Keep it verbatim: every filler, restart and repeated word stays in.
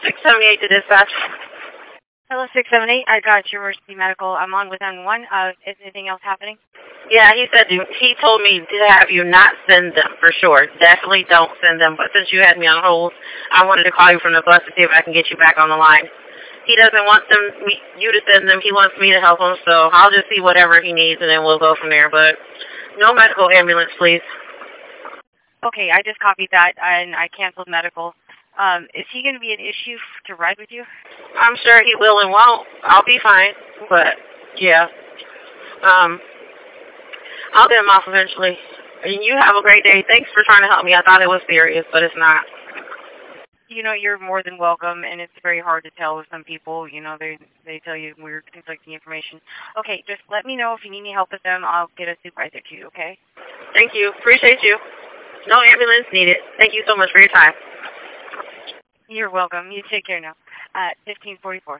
six seventy-eight to dispatch. Hello, six seven eight. I got your emergency medical. I'm on with N one. Uh, is anything else happening? Yeah, he said you, he told me to have you not send them for sure. Definitely don't send them. But since you had me on hold, I wanted to call you from the bus to see if I can get you back on the line. He doesn't want them me, you to send them. He wants me to help him, so I'll just see whatever he needs, and then we'll go from there. But no medical ambulance, please. Okay, I just copied that, and I canceled medical. Um, is he going to be an issue to ride with you? I'm sure he will and won't. I'll be fine, but yeah. Um, I'll get him off eventually. And you have a great day. Thanks for trying to help me. I thought it was serious, but it's not. You know, you're more than welcome, and it's very hard to tell with some people. You know, they they tell you weird, conflicting information. Okay, just let me know if you need any help with them. I'll get a supervisor to you, okay? Thank you. Appreciate you. No ambulance needed. Thank you so much for your time. You're welcome. You take care now. Uh, fifteen forty-four.